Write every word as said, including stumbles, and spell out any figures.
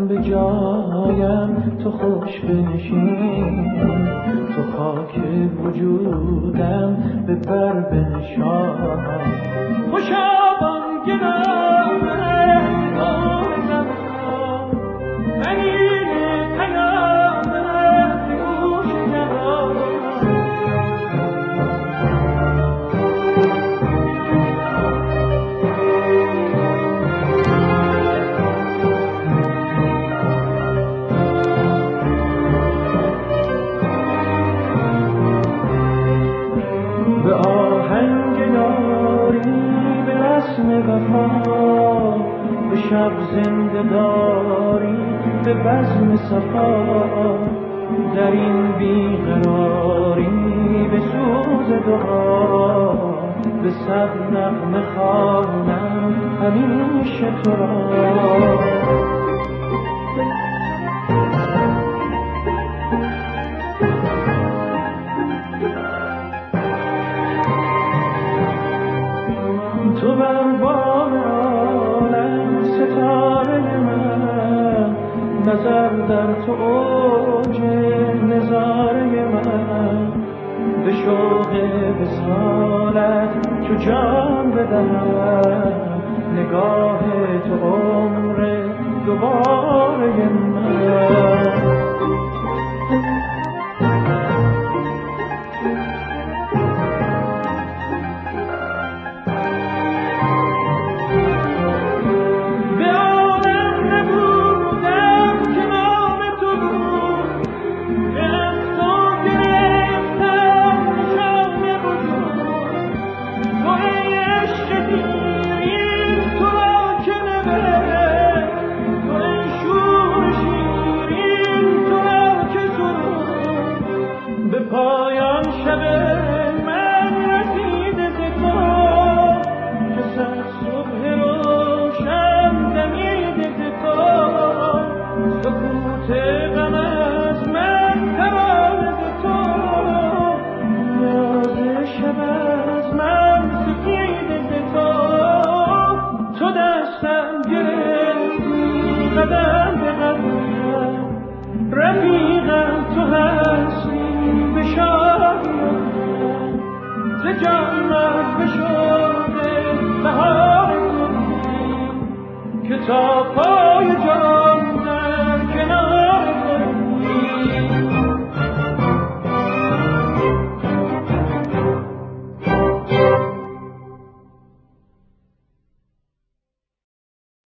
به جایم تو خوش بنشین، تو خاک وجودم به بر بنشان. خوشابان گدام نور زمان، امین پیام گوش جوان. به آهنگ یاری به رسم وفا، به شب زنده داری به بزم صفا. در این بیقراری به سوز دعا، به صد نغمه خوانم همیشه تو را. تو بر بام عالم ستاره من، نظر در تو اوج نظاره من. به شوق وصالت چو جان بدهم، نگاه تو عمر دوباره من. پایان شب من رسیده ز تو، که صد صبح روشن دمیده ز تو. سکوت غم از من ترانه ز تو، نیاز شب از من سفیده ز تو. تو دستم گرفتی قدم به قدم، رفیقم تو هستی به شادیم، ز جان مست شده بهار کنی که تا